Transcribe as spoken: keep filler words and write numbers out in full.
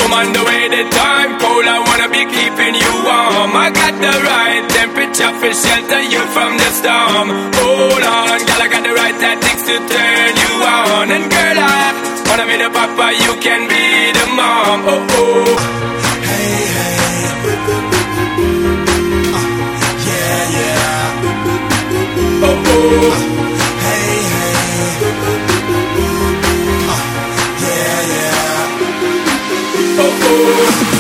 woman, the way the time cold, I wanna be keeping you warm. I got the right temperature for shelter you from the storm. Hold on, girl, I got the right tactics to turn you on. And girl, I wanna be the papa, you can be the mom. Oh oh. Hey hey. Uh, yeah yeah. Oh oh. Hey hey. Uh, yeah yeah. Oh oh.